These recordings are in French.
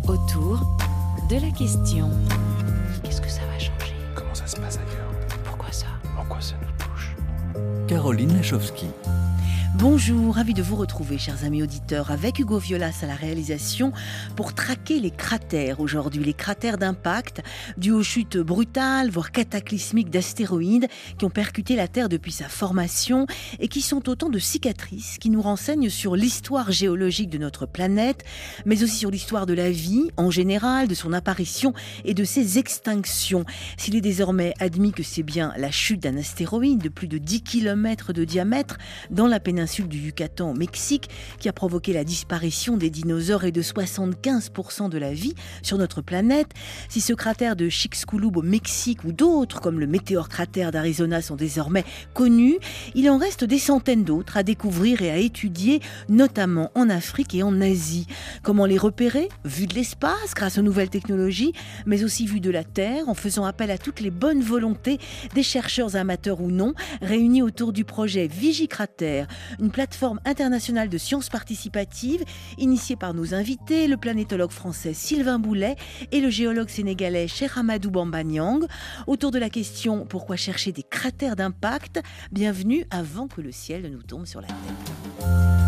Autour de la question. Qu'est-ce que ça va changer? Comment ça se passe ailleurs? Pourquoi ça? En quoi ça nous touche? Caroline Lachowski. Bonjour, ravi de vous retrouver, chers amis auditeurs, avec Hugo Violas à la réalisation pour traquer les cratères aujourd'hui, les cratères d'impact dus aux chutes brutales, voire cataclysmiques d'astéroïdes qui ont percuté la Terre depuis sa formation et qui sont autant de cicatrices qui nous renseignent sur l'histoire géologique de notre planète, mais aussi sur l'histoire de la vie en général, de son apparition et de ses extinctions. S'il est désormais admis que c'est bien la chute d'un astéroïde de plus de 10 km de diamètre dans la péninsule du Yucatan au Mexique qui a provoqué la disparition des dinosaures et de 75% de la vie sur notre planète, si ce cratère de Chicxulub au Mexique ou d'autres comme le météore cratère d'Arizona sont désormais connus, il en reste des centaines d'autres à découvrir et à étudier, notamment en Afrique et en Asie. Comment les repérer, vu de l'espace grâce aux nouvelles technologies, mais aussi vu de la Terre en faisant appel à toutes les bonnes volontés des chercheurs amateurs ou non réunis autour du projet Vigicratère, une plateforme internationale de sciences participatives initiée par nos invités, le planétologue français Sylvain Boulet et le géologue sénégalais Cheikh Amadou Bamba Niang. Autour de la question « Pourquoi chercher des cratères d'impact ?» Bienvenue avant que le ciel ne nous tombe sur la tête.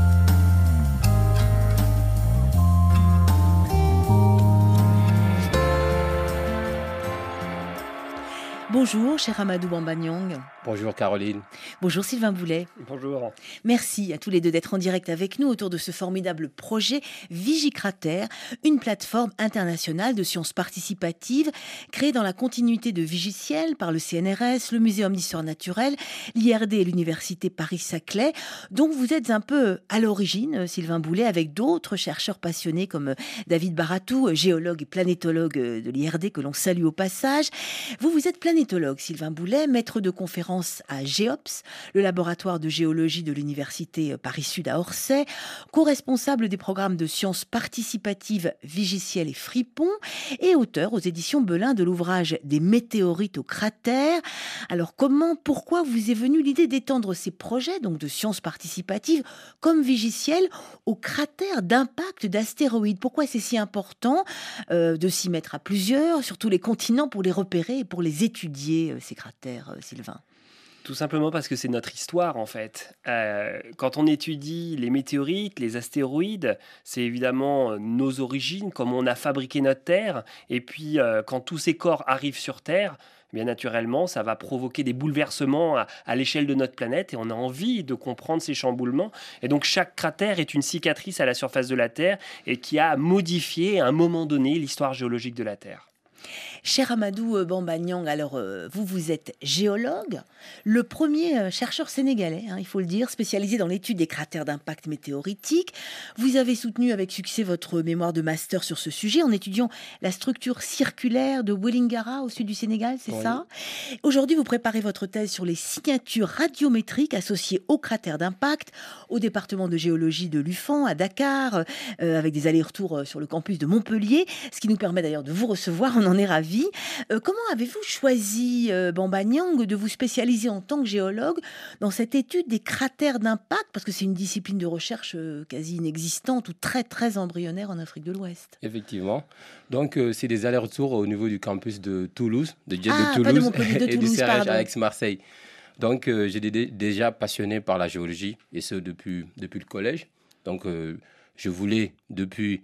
Bonjour, cher Amadou Bamba Niang. Bonjour Caroline. Bonjour Sylvain Boulet. Bonjour. Merci à tous les deux d'être en direct avec nous autour de ce formidable projet Vigicratère, une plateforme internationale de sciences participatives créée dans la continuité de Vigiciel par le CNRS, le Muséum d'histoire naturelle, l'IRD et l'Université Paris-Saclay, dont vous êtes un peu à l'origine, Sylvain Boulet, avec d'autres chercheurs passionnés comme David Baratou, géologue et planétologue de l'IRD que l'on salue au passage. Vous êtes planétologue, Sylvain Boulet, maître de conférence à GEOPS, le laboratoire de géologie de l'Université Paris-Sud à Orsay, co-responsable des programmes de sciences participatives Vigiciel et Fripon, et auteur aux éditions Belin de l'ouvrage Des météorites aux cratères. Alors pourquoi vous est venue l'idée d'étendre ces projets donc de sciences participatives comme Vigiciel aux cratères d'impact d'astéroïdes? Pourquoi c'est si important de s'y mettre à plusieurs, sur tous les continents, pour les repérer et pour les étudier, ces cratères, Sylvain? Tout simplement parce que c'est notre histoire en fait. Quand on étudie les météorites, les astéroïdes, c'est évidemment nos origines, comment on a fabriqué notre Terre. Et puis quand tous ces corps arrivent sur Terre, bien naturellement, ça va provoquer des bouleversements à l'échelle de notre planète et on a envie de comprendre ces chamboulements. Et donc chaque cratère est une cicatrice à la surface de la Terre et qui a modifié à un moment donné l'histoire géologique de la Terre. Cher Amadou Bamba Niang, alors vous êtes géologue, le premier chercheur sénégalais, il faut le dire, spécialisé dans l'étude des cratères d'impact météoritique. Vous avez soutenu avec succès votre mémoire de master sur ce sujet en étudiant la structure circulaire de Wellingara au sud du Sénégal, c'est ça? Aujourd'hui, vous préparez votre thèse sur les signatures radiométriques associées aux cratères d'impact au département de géologie de l'UFAN à Dakar, avec des allers-retours sur le campus de Montpellier, ce qui nous permet d'ailleurs de vous recevoir, on en est ravis. Comment avez-vous choisi, Bamba Niang, de vous spécialiser en tant que géologue dans cette étude des cratères d'impact? Parce que c'est une discipline de recherche quasi inexistante ou très, très embryonnaire en Afrique de l'Ouest. Effectivement. Donc, c'est des allers-retours au niveau du campus de Toulouse, de Jet de pas de Toulouse Montpellier, de et Toulouse, du CRH pardon. à Aix-Marseille. Donc, j'étais déjà passionné par la géologie, et ce depuis le collège. Donc, je voulais depuis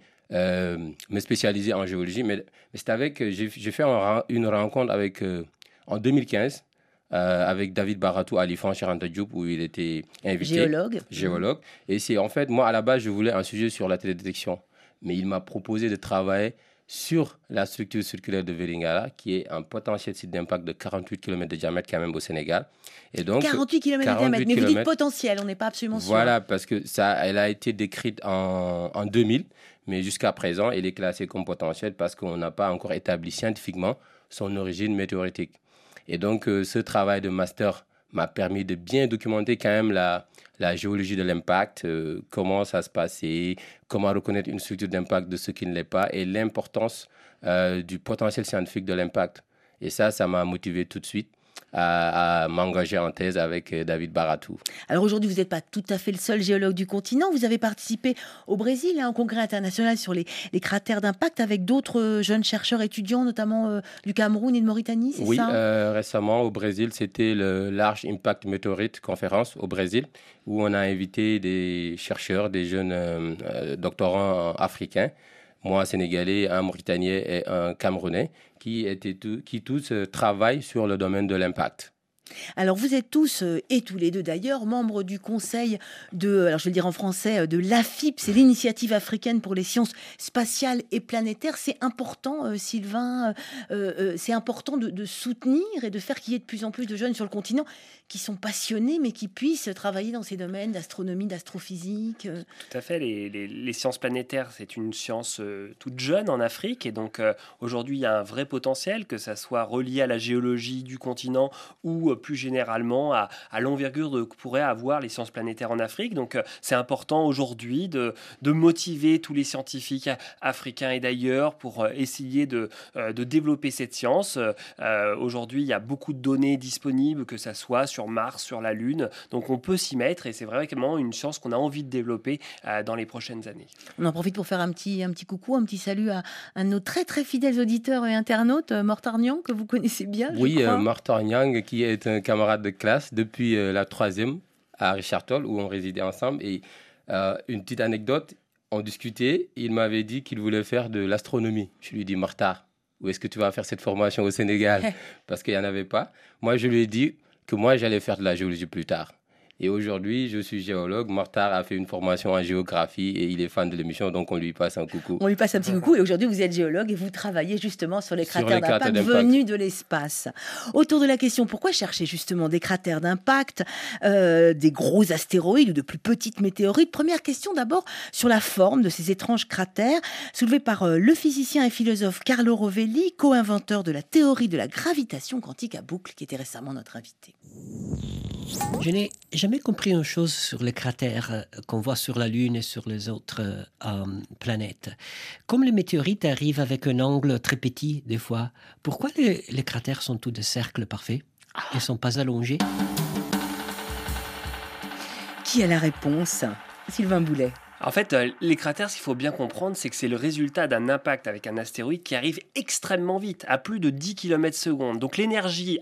me spécialiser en géologie, mais c'est j'ai fait une rencontre avec, en 2015 avec David Baratou à l'IFAN Cheikh Anta Diop où il était invité. Géologue. Et c'est en fait, moi à la base, je voulais un sujet sur la télédétection, mais il m'a proposé de travailler sur la structure circulaire de Vélingara, qui est un potentiel site d'impact de 48 km de diamètre quand même au Sénégal. Et donc, 48 km de diamètre, mais vous dites potentiel, on n'est pas absolument sûr. Voilà, parce que elle a été décrite en 2000, mais jusqu'à présent, elle est classée comme potentielle parce qu'on n'a pas encore établi scientifiquement son origine météoritique. Et donc, ce travail de master m'a permis de bien documenter quand même la géologie de l'impact, comment ça se passait, comment reconnaître une structure d'impact de ce qui ne l'est pas et l'importance du potentiel scientifique de l'impact. Et ça m'a motivé tout de suite. à m'engager en thèse avec David Baratou. Alors aujourd'hui, vous n'êtes pas tout à fait le seul géologue du continent. Vous avez participé au Brésil à un congrès international sur les cratères d'impact avec d'autres jeunes chercheurs étudiants, notamment du Cameroun et de Mauritanie, c'est ça? Oui, récemment au Brésil, c'était le Large Impact Meteorite Conference au Brésil, où on a invité des chercheurs, des jeunes doctorants africains, moi sénégalais, un Mauritanien et un Camerounais, qui tous travaillent sur le domaine de l'impact. Alors vous êtes tous, et tous les deux d'ailleurs, membres du conseil de, alors je vais le dire en français, de l'AFIP, c'est l'Initiative africaine pour les sciences spatiales et planétaires. C'est important, Sylvain, c'est important de soutenir et de faire qu'il y ait de plus en plus de jeunes sur le continent qui sont passionnés, mais qui puissent travailler dans ces domaines d'astronomie, d'astrophysique. Tout à fait, les sciences planétaires, c'est une science toute jeune en Afrique, et donc aujourd'hui il y a un vrai potentiel, que ça soit relié à la géologie du continent ou plus généralement à l'envergure que pourraient avoir les sciences planétaires en Afrique. Donc c'est important aujourd'hui de motiver tous les scientifiques africains et d'ailleurs pour essayer de développer cette science. Aujourd'hui, il y a beaucoup de données disponibles, que ça soit sur Mars, sur la Lune. Donc on peut s'y mettre et c'est vraiment une science qu'on a envie de développer dans les prochaines années. On en profite pour faire un petit coucou, un petit salut à un de nos très très fidèles auditeurs et internautes, Mortar Nyang, que vous connaissez bien. Oui, Mortar Nyang, qui est un camarade de classe depuis la 3e à Richard Toll, où on résidait ensemble. Et une petite anecdote, on discutait, il m'avait dit qu'il voulait faire de l'astronomie. Je lui ai dit, Mortar, où est-ce que tu vas faire cette formation au Sénégal? Parce qu'il n'y en avait pas. Moi, je lui ai dit que moi, j'allais faire de la géologie plus tard. Et aujourd'hui, je suis géologue. Mortar a fait une formation en géographie et il est fan de l'émission, donc on lui passe un coucou. On lui passe un petit coucou. Et aujourd'hui, vous êtes géologue et vous travaillez justement sur les cratères d'impact venus de l'espace. Autour de la question, pourquoi chercher justement des cratères d'impact, des gros astéroïdes ou de plus petites météorites? Première question d'abord sur la forme de ces étranges cratères, soulevée par le physicien et philosophe Carlo Rovelli, co-inventeur de la théorie de la gravitation quantique à boucle, qui était récemment notre invité. Je n'ai jamais compris une chose sur les cratères qu'on voit sur la Lune et sur les autres planètes. Comme les météorites arrivent avec un angle très petit des fois, pourquoi les cratères sont tous des cercles parfaits et ne sont pas allongés? Qui a la réponse? Sylvain Boulet. En fait, les cratères, ce qu'il faut bien comprendre, c'est que c'est le résultat d'un impact avec un astéroïde qui arrive extrêmement vite, à plus de 10 km/s. Donc l'énergie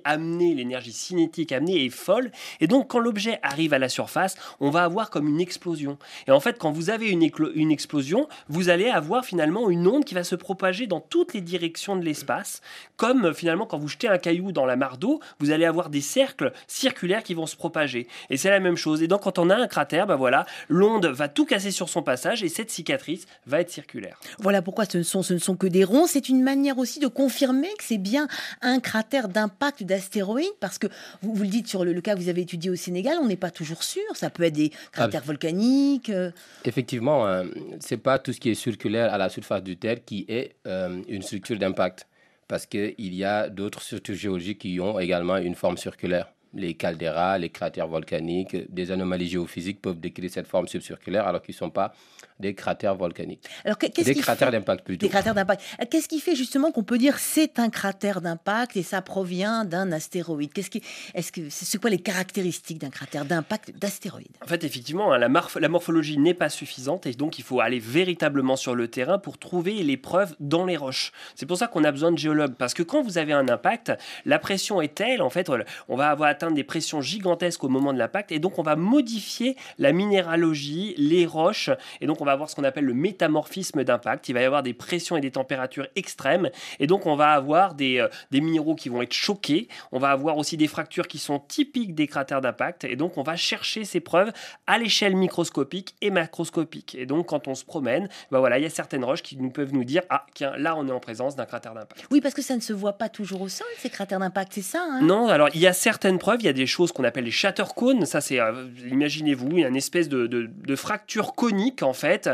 cinétique amenée est folle. Et donc quand l'objet arrive à la surface, on va avoir comme une explosion. Et en fait, quand vous avez une explosion, vous allez avoir finalement une onde qui va se propager dans toutes les directions de l'espace. Comme finalement, quand vous jetez un caillou dans la mare d'eau, vous allez avoir des cercles circulaires qui vont se propager. Et c'est la même chose. Et donc quand on a un cratère, l'onde va tout casser sur son passage et cette cicatrice va être circulaire. Voilà pourquoi ce ne sont que des ronds. C'est une manière aussi de confirmer que c'est bien un cratère d'impact d'astéroïdes, parce que vous le dites sur le cas que vous avez étudié au Sénégal, on n'est pas toujours sûr. Ça peut être des cratères volcaniques. Effectivement, c'est pas tout ce qui est circulaire à la surface du terre qui est une structure d'impact, parce qu'il y a d'autres structures géologiques qui ont également une forme circulaire. Les calderas, les cratères volcaniques, des anomalies géophysiques peuvent décrire cette forme subcirculaire alors qu'ils ne sont pas des cratères volcaniques. Alors, des cratères d'impact plutôt. Des cratères d'impact. Qu'est-ce qui fait justement qu'on peut dire c'est un cratère d'impact et ça provient d'un astéroïde? C'est quoi les caractéristiques d'un cratère d'impact d'astéroïde? En fait, effectivement, la morphologie n'est pas suffisante et donc il faut aller véritablement sur le terrain pour trouver les preuves dans les roches. C'est pour ça qu'on a besoin de géologues, parce que quand vous avez un impact, la pression est telle, en fait, on va atteindre des pressions gigantesques au moment de l'impact et donc on va modifier la minéralogie, les roches, et donc on va avoir ce qu'on appelle le métamorphisme d'impact. Il va y avoir des pressions et des températures extrêmes et donc on va avoir des minéraux qui vont être choqués. On va avoir aussi des fractures qui sont typiques des cratères d'impact et donc on va chercher ces preuves à l'échelle microscopique et macroscopique. Et donc quand on se promène, il y a certaines roches qui peuvent nous dire là on est en présence d'un cratère d'impact. Oui, parce que ça ne se voit pas toujours au sol, ces cratères d'impact, c'est ça, hein? Non, alors il y a certaines preuves, il y a des choses qu'on appelle les shatter cones. Ça c'est, imaginez-vous, il y a une espèce de fracture conique en fait fait,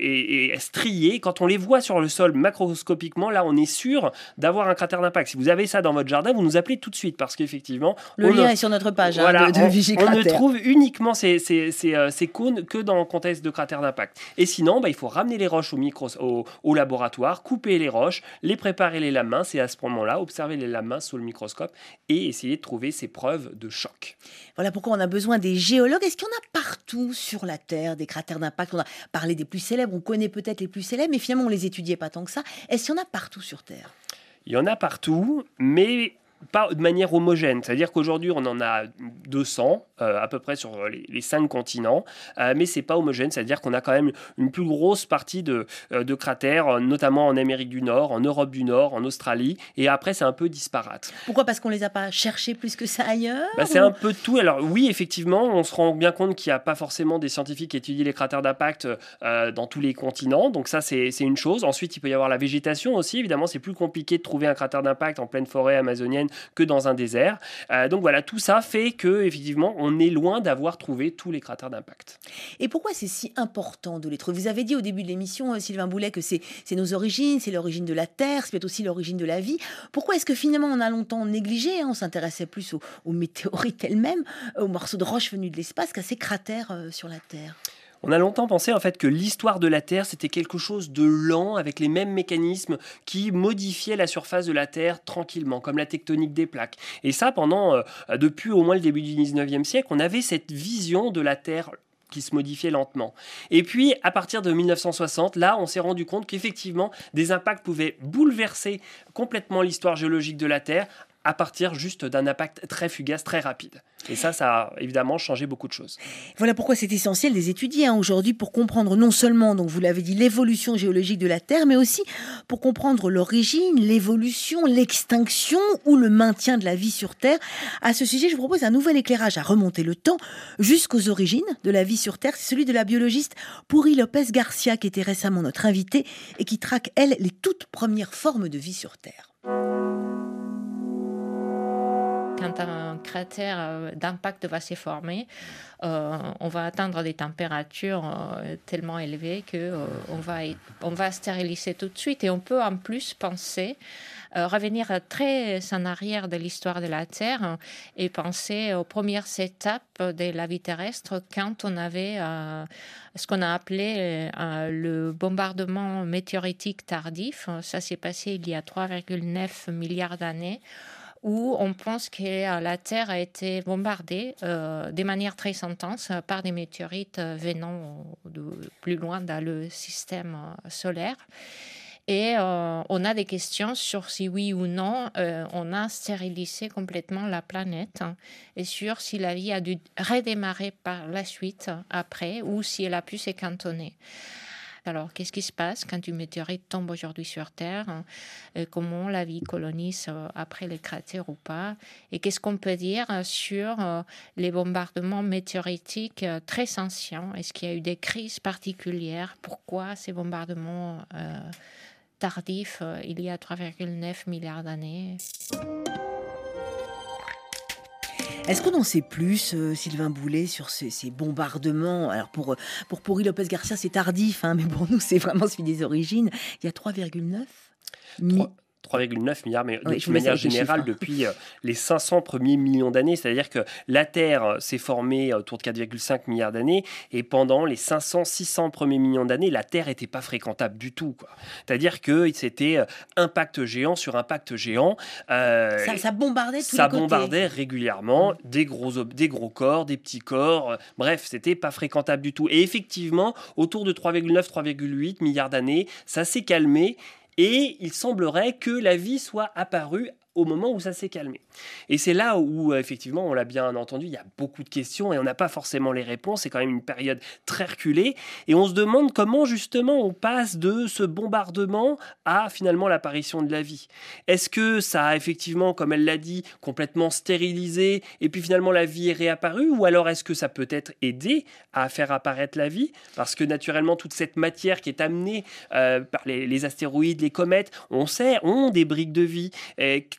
et striés. Quand on les voit sur le sol macroscopiquement, là, on est sûr d'avoir un cratère d'impact. Si vous avez ça dans votre jardin, vous nous appelez tout de suite parce qu'effectivement... Le lien est sur notre page voilà, de Vigicratère. On ne trouve uniquement ces cônes que dans le contexte de cratère d'impact. Et sinon, il faut ramener les roches au laboratoire, couper les roches, les préparer les lames minces et à ce moment-là, observer les lames minces sous le microscope et essayer de trouver ces preuves de choc. Voilà pourquoi on a besoin des géologues. Est-ce qu'il y en a partout sur la Terre, des cratères d'impact? On a parlé des plus célèbres, on connaît peut-être les plus célèbres, mais finalement on les étudiait pas tant que ça. Est-ce qu'il y en a partout sur Terre? Il y en a partout, mais pas de manière homogène. C'est-à-dire qu'aujourd'hui, on en a 200 à peu près sur les 5 continents, mais c'est pas homogène. C'est-à-dire qu'on a quand même une plus grosse partie de cratères, notamment en Amérique du Nord, en Europe du Nord, en Australie, et après, c'est un peu disparate. Pourquoi? Parce qu'on les a pas cherchés plus que ça ailleurs? C'est un peu de tout. Alors oui, effectivement, on se rend bien compte qu'il n'y a pas forcément des scientifiques qui étudient les cratères d'impact dans tous les continents. Donc ça, c'est une chose. Ensuite, il peut y avoir la végétation aussi. Évidemment, c'est plus compliqué de trouver un cratère d'impact en pleine forêt amazonienne que dans un désert. Donc voilà, tout ça fait que effectivement, on est loin d'avoir trouvé tous les cratères d'impact. Et pourquoi c'est si important de les trouver? Vous avez dit au début de l'émission, Sylvain Boulet, que c'est nos origines, c'est l'origine de la Terre, c'est peut-être aussi l'origine de la vie. Pourquoi est-ce que finalement on a longtemps négligé, on s'intéressait plus aux météorites elles-mêmes, aux morceaux de roches venus de l'espace, qu'à ces cratères sur la Terre? On a longtemps pensé en fait que l'histoire de la Terre c'était quelque chose de lent avec les mêmes mécanismes qui modifiaient la surface de la Terre tranquillement, comme la tectonique des plaques. Et ça depuis au moins le début du 19e siècle, on avait cette vision de la Terre qui se modifiait lentement. Et puis, à partir de 1960, là, on s'est rendu compte qu'effectivement, des impacts pouvaient bouleverser complètement l'histoire géologique de la Terre à partir juste d'un impact très fugace, très rapide. Et ça a évidemment changé beaucoup de choses. Voilà pourquoi c'est essentiel de les étudier aujourd'hui pour comprendre non seulement, donc vous l'avez dit, l'évolution géologique de la Terre, mais aussi pour comprendre l'origine, l'évolution, l'extinction ou le maintien de la vie sur Terre. À ce sujet, je vous propose un nouvel éclairage à remonter le temps jusqu'aux origines de la vie sur Terre. C'est celui de la biologiste Puri Lopez Garcia qui était récemment notre invitée et qui traque, elle, les toutes premières formes de vie sur Terre. Quand un cratère d'impact va se former, on va atteindre des températures tellement élevées qu'on va stériliser tout de suite. Et on peut en plus penser, revenir très en arrière de l'histoire de la Terre et penser aux premières étapes de la vie terrestre quand on avait ce qu'on a appelé le bombardement météoritique tardif. Ça s'est passé il y a 3,9 milliards d'années, où on pense que la Terre a été bombardée de manière très intense par des météorites venant de plus loin dans le système solaire. Et on a des questions sur si oui ou non on a stérilisé complètement la planète et sur si la vie a dû redémarrer par la suite après ou si elle a pu se cantonner. Alors, qu'est-ce qui se passe quand une météorite tombe aujourd'hui sur Terre? Comment la vie colonise après les cratères ou pas? Et qu'est-ce qu'on peut dire sur les bombardements météoritiques très anciens? Est-ce qu'il y a eu des crises particulières? Pourquoi ces bombardements tardifs il y a 3,9 milliards d'années? Est-ce qu'on en sait plus, Sylvain Boulet, sur ces bombardements? Alors pour Puri Lopez Garcia, c'est tardif, mais pour nous, c'est vraiment celui des origines. Il y a 3,9 3,9 milliards, mais de manière générale, depuis les 500 premiers millions d'années. C'est-à-dire que la Terre s'est formée autour de 4,5 milliards d'années, et pendant les 500-600 premiers millions d'années, la Terre n'était pas fréquentable du tout, quoi. C'est-à-dire que c'était impact géant sur impact géant. Ça bombardait tous les côtés. Ça bombardait régulièrement des gros corps, des petits corps. Bref, c'était pas fréquentable du tout. Et effectivement, autour de 3,9-3,8 milliards d'années, ça s'est calmé. Et il semblerait que la vie soit apparue au moment où ça s'est calmé. Et c'est là où, effectivement, on l'a bien entendu, il y a beaucoup de questions et on n'a pas forcément les réponses. C'est quand même une période très reculée. Et on se demande comment, justement, on passe de ce bombardement à, finalement, l'apparition de la vie. Est-ce que ça a, effectivement, comme elle l'a dit, complètement stérilisé et puis, finalement, la vie est réapparue? Ou alors, est-ce que ça peut être aidé à faire apparaître la vie? Parce que, naturellement, toute cette matière qui est amenée par les astéroïdes, les comètes, on sait, ont des briques de vie.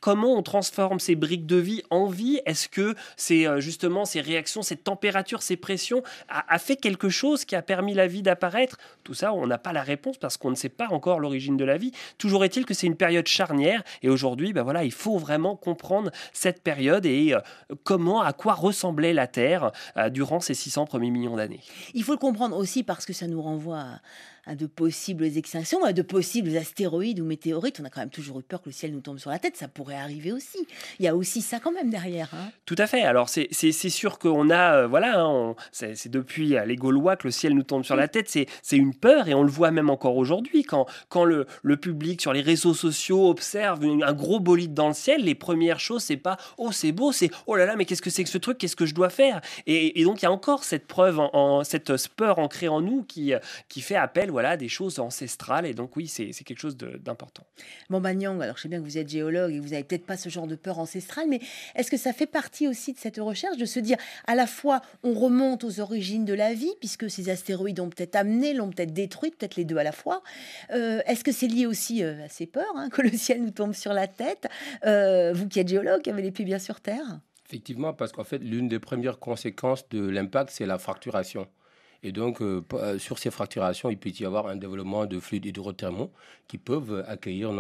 comment on transforme ces briques de vie en vie. Est-ce que c'est justement ces réactions, cette température, ces pressions a fait quelque chose qui a permis la vie d'apparaître? Tout ça, on n'a pas la réponse parce qu'on ne sait pas encore l'origine de la vie. Toujours est-il que c'est une période charnière et aujourd'hui, il faut vraiment comprendre cette période et à quoi ressemblait la Terre durant ces 600 premiers millions d'années. Il faut le comprendre aussi parce que ça nous renvoie à de possibles extinctions, à de possibles astéroïdes ou météorites. On a quand même toujours eu peur que le ciel nous tombe sur la tête. Ça pourrait arriver aussi. Il y a aussi ça quand même derrière. Tout à fait. Alors c'est sûr qu'on a, c'est depuis les Gaulois que le ciel nous tombe sur la tête. C'est une peur et on le voit même encore aujourd'hui. Quand le public sur les réseaux sociaux observe un gros bolide dans le ciel, les premières choses, c'est pas « Oh, c'est beau », c'est « Oh là là, mais qu'est-ce que c'est que ce truc? Qu'est-ce que je dois faire ?» Et donc, il y a encore cette preuve, cette peur ancrée en nous qui fait appel à des choses ancestrales. Et donc, oui, c'est quelque chose d'important. Bon, Nyang, alors je sais bien que vous êtes géologue et vous n'avez peut-être pas ce genre de peur ancestrale, mais est-ce que ça fait partie aussi de cette recherche de se dire à la fois on remonte aux origines de la vie, puisque ces astéroïdes ont peut-être amené, l'ont peut-être détruit, peut-être les deux à la fois. Est-ce que c'est lié aussi à ces peurs, que le ciel nous tombe sur la tête? Vous qui êtes géologue, qui avez les pieds bien sur Terre? Effectivement, parce qu'en fait, l'une des premières conséquences de l'impact, c'est la fracturation. Et donc, sur ces fracturations, il peut y avoir un développement de fluides hydrothermaux qui peuvent accueillir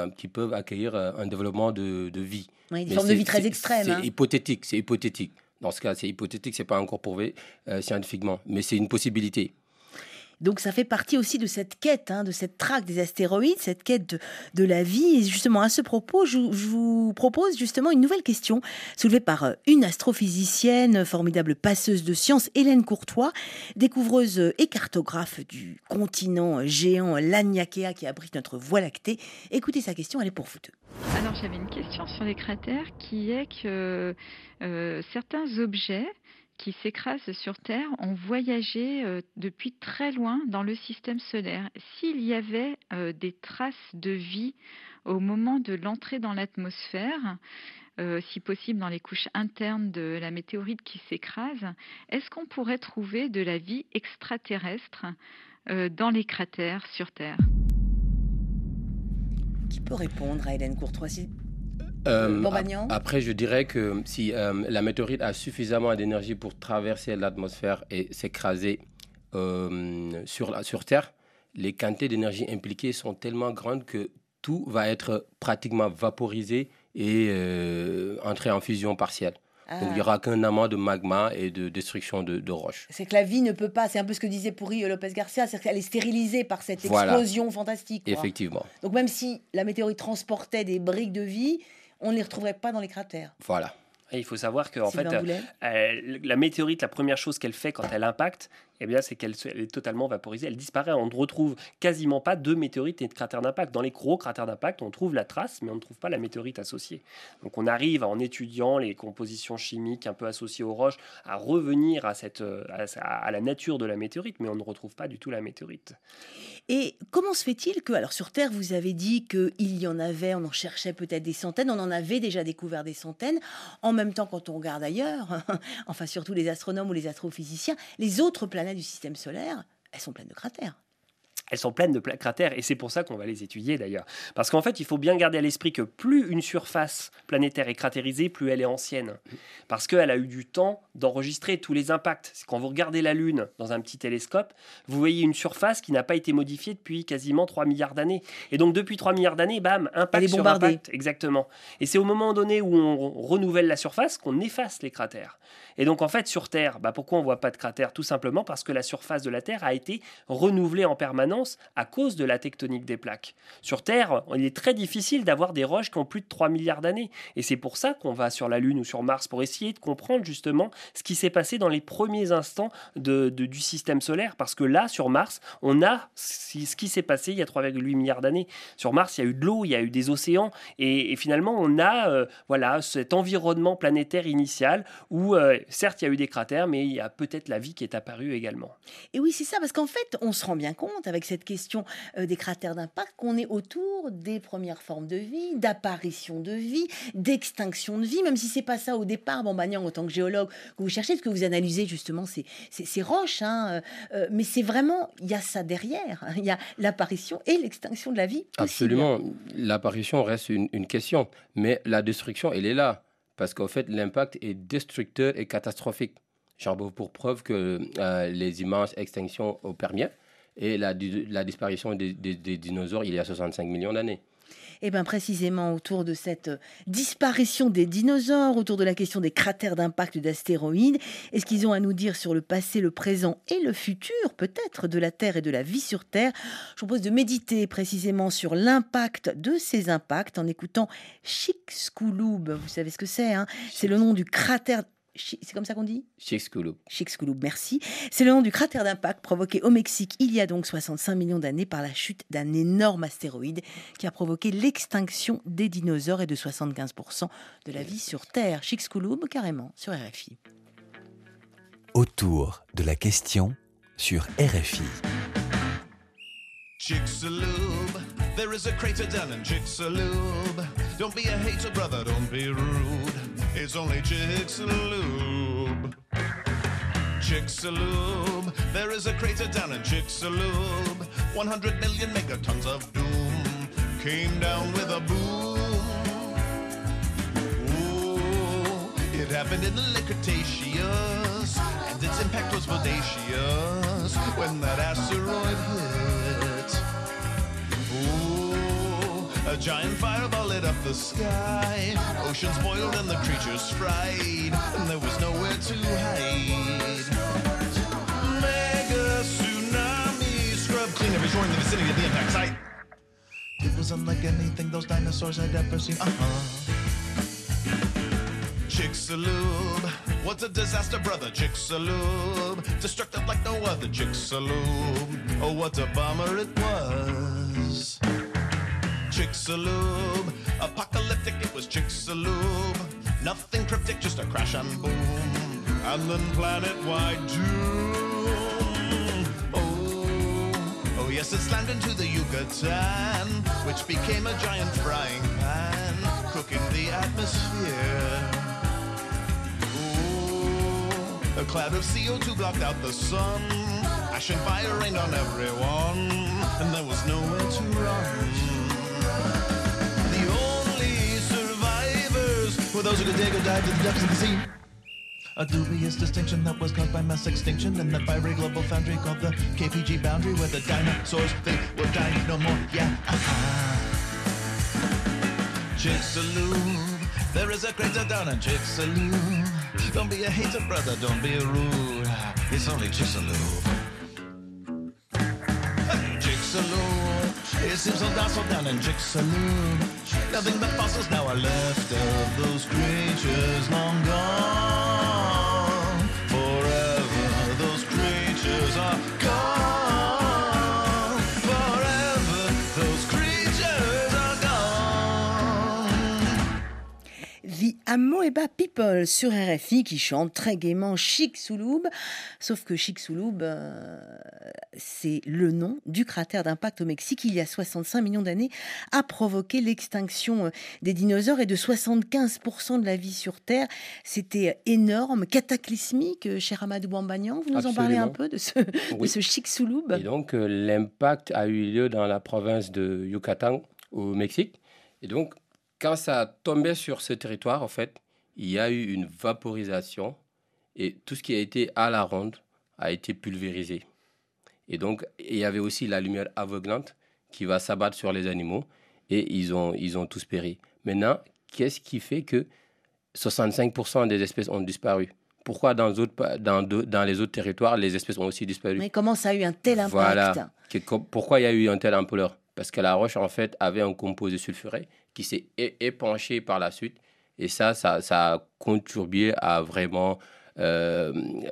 un développement de vie. Oui, des formes de vie très extrêmes. C'est hypothétique. Dans ce cas, c'est hypothétique, ce n'est pas encore prouvé scientifiquement, mais c'est une possibilité. Donc ça fait partie aussi de cette quête, de cette traque des astéroïdes, cette quête de la vie. Et justement, à ce propos, je vous propose justement une nouvelle question soulevée par une astrophysicienne, formidable passeuse de science, Hélène Courtois, découvreuse et cartographe du continent géant Laniakea qui abrite notre Voie lactée. Écoutez sa question, elle est pour vous deux. Alors j'avais une question sur les cratères qui est que certains objets qui s'écrasent sur Terre ont voyagé depuis très loin dans le système solaire. S'il y avait des traces de vie au moment de l'entrée dans l'atmosphère, si possible dans les couches internes de la météorite qui s'écrase, est-ce qu'on pourrait trouver de la vie extraterrestre dans les cratères sur Terre? Qui peut répondre à Hélène Courtois? Après, je dirais que si la météorite a suffisamment d'énergie pour traverser l'atmosphère et s'écraser sur Terre, les quantités d'énergie impliquées sont tellement grandes que tout va être pratiquement vaporisé et entrer en fusion partielle. Donc, il n'y aura qu'un amas de magma et de destruction de roches. C'est que la vie ne peut pas, c'est un peu ce que disait Pourri Lopez Garcia, c'est qu'elle est stérilisée par cette explosion fantastique. Effectivement. Donc même si la météorite transportait des briques de vie, on ne les retrouverait pas dans les cratères. Voilà. Et il faut savoir que la météorite, la première chose qu'elle fait quand elle impacte, c'est qu'elle est totalement vaporisée, elle disparaît. On ne retrouve quasiment pas de météorites et de cratères d'impact. Dans les gros cratères d'impact, on trouve la trace, mais on ne trouve pas la météorite associée. Donc on arrive, en étudiant les compositions chimiques un peu associées aux roches, à revenir à la nature de la météorite, mais on ne retrouve pas du tout la météorite. Et comment se fait-il que, alors sur Terre, vous avez dit qu'il y en avait, on en cherchait peut-être des centaines, on en avait déjà découvert des centaines. En même temps, quand on regarde ailleurs, enfin surtout les astronomes ou les astrophysiciens, les autres planètes du système solaire, elles sont pleines de cratères. Elles sont pleines de cratères et c'est pour ça qu'on va les étudier d'ailleurs. Parce qu'en fait, il faut bien garder à l'esprit que plus une surface planétaire est cratérisée, plus elle est ancienne. Parce qu'elle a eu du temps d'enregistrer tous les impacts. Quand vous regardez la Lune dans un petit télescope, vous voyez une surface qui n'a pas été modifiée depuis quasiment 3 milliards d'années. Et donc depuis 3 milliards d'années, bam, impact sur impact. Exactement. Et c'est au moment donné où on renouvelle la surface qu'on efface les cratères. Et donc en fait, sur Terre, pourquoi on ne voit pas de cratères? Tout simplement parce que la surface de la Terre a été renouvelée en permanence à cause de la tectonique des plaques. Sur Terre, il est très difficile d'avoir des roches qui ont plus de 3 milliards d'années. Et c'est pour ça qu'on va sur la Lune ou sur Mars pour essayer de comprendre justement ce qui s'est passé dans les premiers instants du système solaire. Parce que là, sur Mars, on a ce qui s'est passé il y a 3,8 milliards d'années. Sur Mars, il y a eu de l'eau, il y a eu des océans. Et finalement, on a cet environnement planétaire initial où, certes, il y a eu des cratères, mais il y a peut-être la vie qui est apparue également. Et oui, c'est ça, parce qu'en fait, on se rend bien compte avec cette question des cratères d'impact qu'on est autour des premières formes de vie, d'apparition de vie, d'extinction de vie, même si c'est pas ça au départ, Bombagnan, en tant que géologue, que vous cherchez, ce que vous analysez justement, ces roches, mais c'est vraiment, il y a ça derrière, il y a l'apparition et l'extinction de la vie. Absolument, l'apparition reste une question, mais la destruction, elle est là, parce qu'en fait, l'impact est destructeur et catastrophique. J'en veux pour preuve que les immenses extinctions au Permien et la disparition des dinosaures il y a 65 millions d'années. Et bien précisément autour de cette disparition des dinosaures, autour de la question des cratères d'impact d'astéroïdes, et ce qu'ils ont à nous dire sur le passé, le présent et le futur, peut-être, de la Terre et de la vie sur Terre, je vous propose de méditer précisément sur l'impact de ces impacts en écoutant Chicxulub. Vous savez ce que c'est, hein ? C'est le nom du cratère... C'est comme ça qu'on dit ? Chicxulub. Chicxulub, merci. C'est le nom du cratère d'impact provoqué au Mexique il y a donc 65 millions d'années par la chute d'un énorme astéroïde qui a provoqué l'extinction des dinosaures et de 75% de la vie sur Terre. Chicxulub, carrément, sur RFI. Autour de la question sur RFI. Chicxulub, there is a crater down in Chicxulub. Don't be a hater, brother, don't be rude. It's only Chicxulub. Chicxulub, there is a crater down in Chicxulub. 100 million megatons of doom came down with a boom. Ooh, it happened in the late Cretaceous, and its impact was bodacious when that asteroid hit. A giant fireball lit up the sky. Oceans boiled and the creatures fried, and there was nowhere to hide. Mega tsunami scrubbed clean every shore in the vicinity of the impact site. It was unlike anything those dinosaurs had ever seen. Chicxulub, what a disaster, brother. Chicxulub, destructive like no other. Chicxulub, oh what a bomber it was. Chicxulub, apocalyptic it was Chicxulub. Nothing cryptic, just a crash and boom, and then planet-wide doom. Oh yes, it slammed into the Yucatan, which became a giant frying pan, cooking the atmosphere. Ooh, a cloud of CO2 blocked out the sun. Ash and fire rained on everyone, and there was nowhere to run. The only survivors were those who could dig or dive to the depths of the sea. A dubious distinction that was caused by mass extinction in that fiery global foundry called the KPG boundary, where the dinosaurs, they will die no more, yeah. Chicxulub, there is a crater down in Chicxulub. Don't be a hater, brother, don't be rude. It's only Chicxulub. Chicxulub, it seems so docile down in Chicxulub. Nothing but fossils now are left of those creatures long gone. Forever those creatures are gone. Forever those creatures are gone. The Amoeba People sur RFI qui chante très gaiement Chicxulub, sauf que Chicxulub, c'est le nom du cratère d'impact au Mexique il y a 65 millions d'années, a provoqué l'extinction des dinosaures et de 75% de la vie sur Terre. C'était énorme, cataclysmique, cher Amadou Bombagnan. Vous nous en parlez un peu de ce Chicxulub? Et donc, l'impact a eu lieu dans la province de Yucatan, au Mexique. Et donc, quand ça tombait sur ce territoire, en fait, il y a eu une vaporisation et tout ce qui a été à la ronde a été pulvérisé. Et donc, il y avait aussi la lumière aveuglante qui va s'abattre sur les animaux et ils ont tous péri. Maintenant, qu'est-ce qui fait que 65% des espèces ont disparu? Pourquoi dans les autres territoires, les espèces ont aussi disparu? Mais comment ça a eu un tel impact? Voilà. Pourquoi il y a eu un tel ampleur? Parce que la roche, en fait, avait un composé sulfuré qui s'est épanché par la suite. Et ça a contribué à vraiment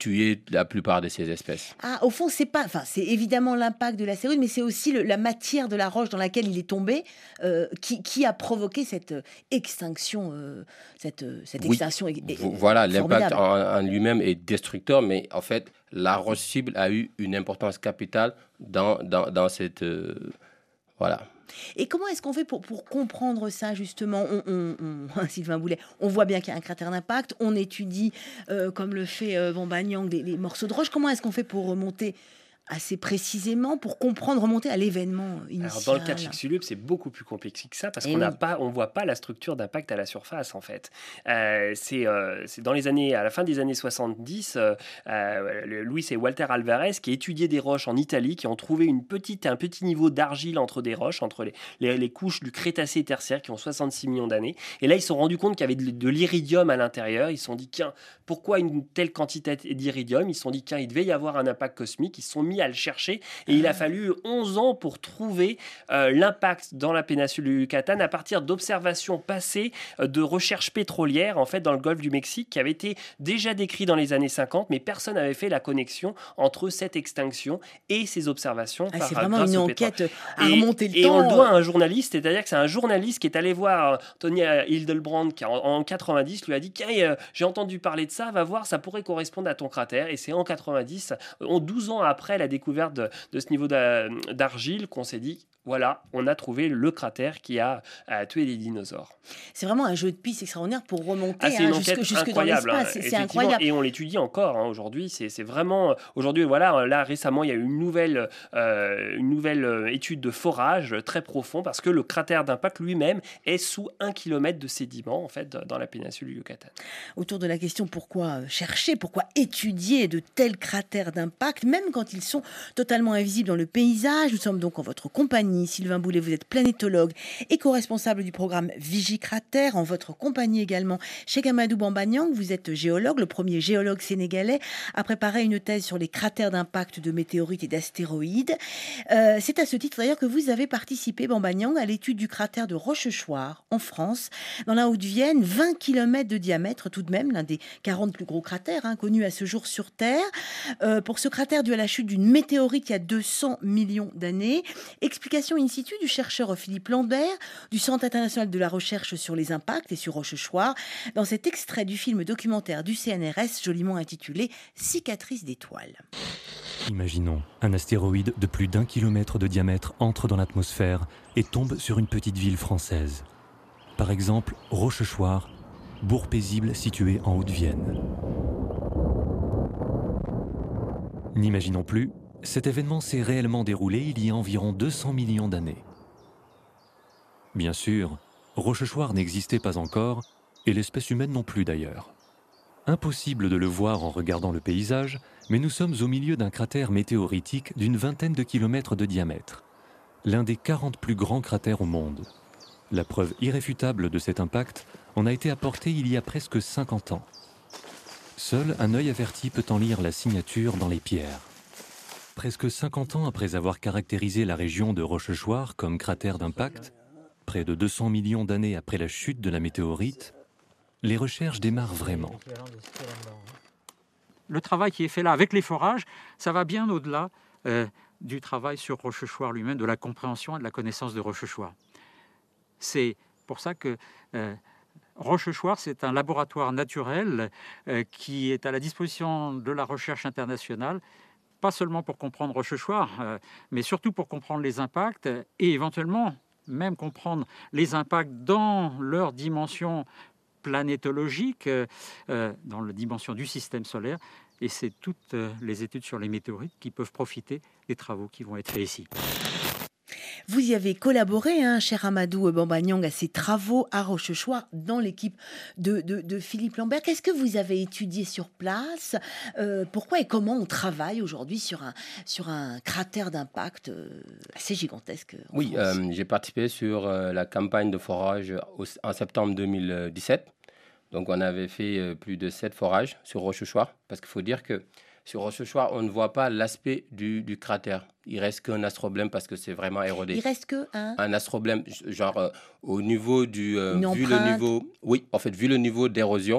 tuer la plupart de ces espèces. Ah, au fond, c'est évidemment l'impact de l'astéroïde, mais c'est aussi la matière de la roche dans laquelle il est tombé qui a provoqué cette extinction. Extinction voilà, l'impact formidable. en lui-même est destructeur, mais en fait, la roche cible a eu une importance capitale dans cette... voilà. Et comment est-ce qu'on fait pour comprendre ça, justement? Sylvain Boulet, on voit bien qu'il y a un cratère d'impact, on étudie, comme le fait Bambang-Nyang, les morceaux de roche. Comment est-ce qu'on fait pour remonter assez précisément, pour remonter à l'événement initial? Alors, dans le cas de Chicxulub, c'est beaucoup plus complexe que ça, parce qu'on ne voit pas la structure d'impact à la surface, en fait. C'est à la fin des années 70, Luis et Walter Alvarez, qui étudiaient des roches en Italie, qui ont trouvé un petit niveau d'argile entre des roches, entre les couches du Crétacé tertiaire, qui ont 66 millions d'années. Et là, ils se sont rendus compte qu'il y avait de l'iridium à l'intérieur. Ils se sont dit, tiens, pourquoi une telle quantité d'iridium? Ils se sont dit, tiens, il devait y avoir un impact cosmique. Ils se sont mis à le chercher, et il a fallu 11 ans pour trouver l'impact dans la péninsule du Yucatan à partir d'observations passées de recherches pétrolières, en fait, dans le golfe du Mexique, qui avait été déjà décrit dans les années 50, mais personne n'avait fait la connexion entre cette extinction et ces observations. C'est vraiment une enquête à remonter le temps. Et on le doit à un journaliste, c'est-à-dire que c'est un journaliste qui est allé voir Tony Hildebrand, qui en 90 lui a dit, j'ai entendu parler de ça, va voir, ça pourrait correspondre à ton cratère. Et c'est en 90, 12 ans après la découverte de ce niveau d'argile qu'on s'est dit, voilà, on a trouvé le cratère qui a tué les dinosaures. C'est vraiment un jeu de piste extraordinaire pour remonter jusque dans l'espace. C'est incroyable. Et on l'étudie encore aujourd'hui. C'est vraiment... Aujourd'hui, voilà, là, récemment, il y a eu une nouvelle étude de forage très profond, parce que le cratère d'impact lui-même est sous 1 kilomètre de sédiments, en fait, dans la péninsule du Yucatan. Autour de la question, pourquoi chercher, pourquoi étudier de tels cratères d'impact, même quand ils sont totalement invisibles dans le paysage? Nous sommes donc en votre compagnie. Sylvain Boulet, vous êtes planétologue et co-responsable du programme Vigicratère. En votre compagnie également, Cheikh Amadou Bambang-Nyang, vous êtes géologue, le premier géologue sénégalais à préparer une thèse sur les cratères d'impact de météorites et d'astéroïdes. C'est à ce titre d'ailleurs que vous avez participé, Bambang-Nyang, à l'étude du cratère de Rochechouart en France, dans la Haute-Vienne, 20 km de diamètre tout de même, l'un des 40 plus gros cratères connus à ce jour sur Terre. Pour ce cratère dû à la chute d'une météorite il y a 200 millions d'années. Explication in situ du chercheur Philippe Lambert du Centre international de la recherche sur les impacts et sur Rochechouart dans cet extrait du film documentaire du CNRS joliment intitulé Cicatrices d'étoiles. Imaginons un astéroïde de plus d'1 kilomètre de diamètre entre dans l'atmosphère et tombe sur une petite ville française. Par exemple, Rochechouart, bourg paisible situé en Haute-Vienne. N'imaginons plus, cet événement s'est réellement déroulé il y a environ 200 millions d'années. Bien sûr, Rochechouart n'existait pas encore, et l'espèce humaine non plus d'ailleurs. Impossible de le voir en regardant le paysage, mais nous sommes au milieu d'un cratère météoritique d'une vingtaine de kilomètres de diamètre, l'un des 40 plus grands cratères au monde. La preuve irréfutable de cet impact en a été apportée il y a presque 50 ans. Seul un œil averti peut en lire la signature dans les pierres. Presque 50 ans après avoir caractérisé la région de Rochechouart comme cratère d'impact, près de 200 millions d'années après la chute de la météorite, les recherches démarrent vraiment. Le travail qui est fait là avec les forages, ça va bien au-delà du travail sur Rochechouart lui-même, de la compréhension et de la connaissance de Rochechouart. C'est pour ça que Rochechouart, c'est un laboratoire naturel qui est à la disposition de la recherche internationale, pas seulement pour comprendre Rochechouart, mais surtout pour comprendre les impacts et éventuellement même comprendre les impacts dans leur dimension planétologique, dans la dimension du système solaire. Et c'est toutes les études sur les météorites qui peuvent profiter des travaux qui vont être faits ici. Vous y avez collaboré, cher Amadou Bambang-Nyang, à ces travaux à Rochechouart dans l'équipe de Philippe Lambert. Qu'est-ce que vous avez étudié sur place? Pourquoi et comment on travaille aujourd'hui sur un cratère d'impact assez gigantesque? Oui, j'ai participé sur la campagne de forage en septembre 2017. Donc on avait fait plus de 7 forages sur Rochechouart, parce qu'il faut dire que sur Rochechouart, on ne voit pas l'aspect du cratère. Il reste qu'un astroblème parce que c'est vraiment érodé. Il reste un astroblème, genre au niveau du... vu le niveau... Oui, en fait, vu le niveau d'érosion,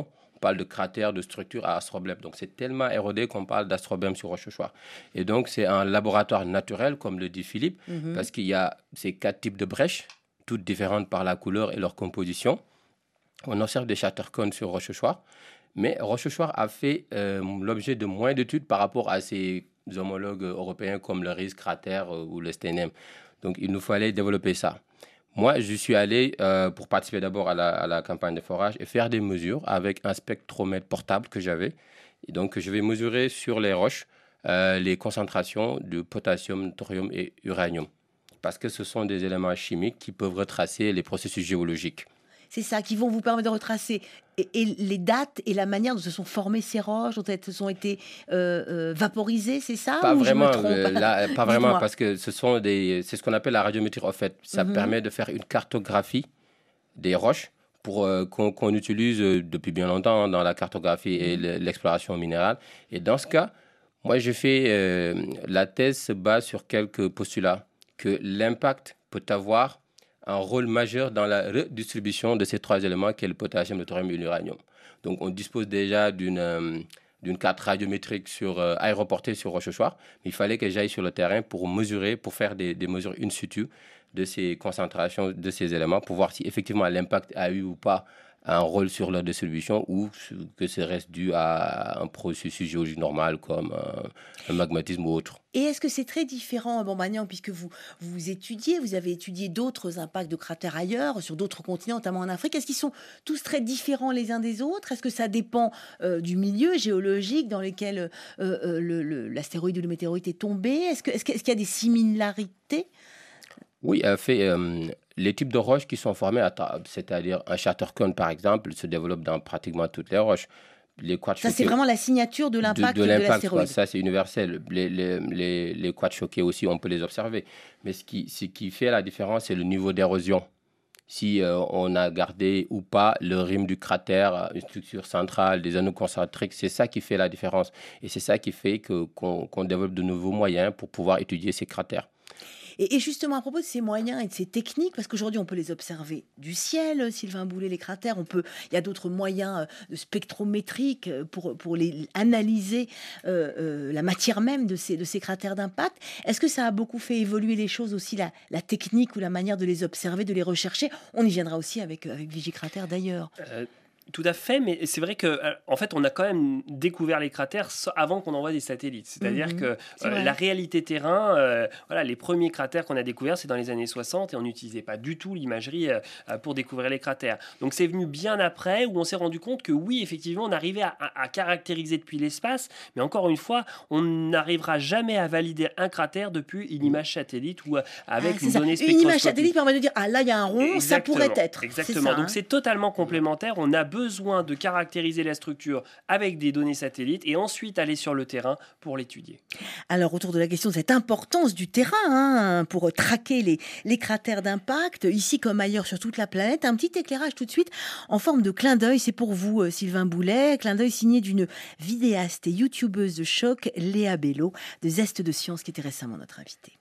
parle de cratères, de structures à astroblème. Donc, c'est tellement érodé qu'on parle d'astroblème sur Rochechouart. Et donc, c'est un laboratoire naturel, comme le dit Philippe, parce qu'il y a ces 4 types de brèches, toutes différentes par la couleur et leur composition. On observe des chattercones sur Rochechouart, mais Rochechouart a fait l'objet de moins d'études par rapport à ses homologues européens comme le Riis cratère ou le Steinem. Donc, il nous fallait développer ça. Moi, je suis allé pour participer d'abord à la campagne de forage et faire des mesures avec un spectromètre portable que j'avais. Et donc, je vais mesurer sur les roches les concentrations de potassium, thorium et uranium. Parce que ce sont des éléments chimiques qui peuvent retracer les processus géologiques. C'est ça, qui vont vous permettre de retracer et les dates et la manière dont se sont formées ces roches, dont elles ont été vaporisées, c'est ça? Pas ou vraiment, je me trompe pas vraiment, parce que c'est ce qu'on appelle la radiométrie en fait. Ça permet de faire une cartographie des roches pour qu'on utilise depuis bien longtemps dans la cartographie et l'exploration minérale. Et dans ce cas, moi j'ai fait la thèse se base sur quelques postulats que l'impact peut avoir un rôle majeur dans la redistribution de ces 3 éléments qu'est le potassium, le thorium et l'uranium. Donc, on dispose déjà d'une carte radiométrique aéroportée sur Rochechouart, mais il fallait que j'aille sur le terrain pour mesurer, pour faire des mesures in situ de ces concentrations, de ces éléments, pour voir si effectivement l'impact a eu ou pas un rôle sur leur distribution ou que ça reste dû à un processus géologique normal comme un magmatisme ou autre. Et est-ce que c'est très différent, Magnan, puisque vous avez étudié d'autres impacts de cratères ailleurs, sur d'autres continents, notamment en Afrique. Est-ce qu'ils sont tous très différents les uns des autres? Est-ce que ça dépend du milieu géologique dans lequel l'astéroïde ou le météorite est tombé? Est-ce qu'il y a des similarités? Oui, les types de roches qui sont formées, c'est-à-dire un chattercone par exemple, se développe dans pratiquement toutes les roches. Ça, c'est vraiment la signature de l'impact de l'astéroïde. Ça, c'est universel. Les quads choqués aussi, on peut les observer. Mais ce qui fait la différence, c'est le niveau d'érosion. Si on a gardé ou pas le rime du cratère, une structure centrale, des anneaux concentriques, c'est ça qui fait la différence. Et c'est ça qui fait qu'on développe de nouveaux moyens pour pouvoir étudier ces cratères. Et justement, à propos de ces moyens et de ces techniques, parce qu'aujourd'hui, on peut les observer du ciel, Sylvain Boulet, les cratères, il y a d'autres moyens de spectrométriques pour les analyser la matière même de ces cratères d'impact. Est-ce que ça a beaucoup fait évoluer les choses aussi, la technique ou la manière de les observer, de les rechercher? On y viendra aussi avec Vigicratère d'ailleurs. Tout à fait, mais c'est vrai que en fait, on a quand même découvert les cratères avant qu'on envoie des satellites. C'est-à-dire que la réalité terrain, les premiers cratères qu'on a découverts, c'est dans les années 60 et on n'utilisait pas du tout l'imagerie pour découvrir les cratères. Donc c'est venu bien après où on s'est rendu compte que oui, effectivement, on arrivait à caractériser depuis l'espace, mais encore une fois, on n'arrivera jamais à valider un cratère depuis une image satellite ou avec une donnée spectroscopique. Une image satellite permet de dire là, il y a un rond, ça pourrait être. Exactement. Ça, donc c'est totalement complémentaire. On a besoin de caractériser la structure avec des données satellites et ensuite aller sur le terrain pour l'étudier. Alors, autour de la question de cette importance du terrain pour traquer les cratères d'impact, ici comme ailleurs sur toute la planète, un petit éclairage tout de suite en forme de clin d'œil. C'est pour vous, Sylvain Boulet, clin d'œil signé d'une vidéaste et youtubeuse de choc, Léa Bello, de Zeste de Science, qui était récemment notre invitée.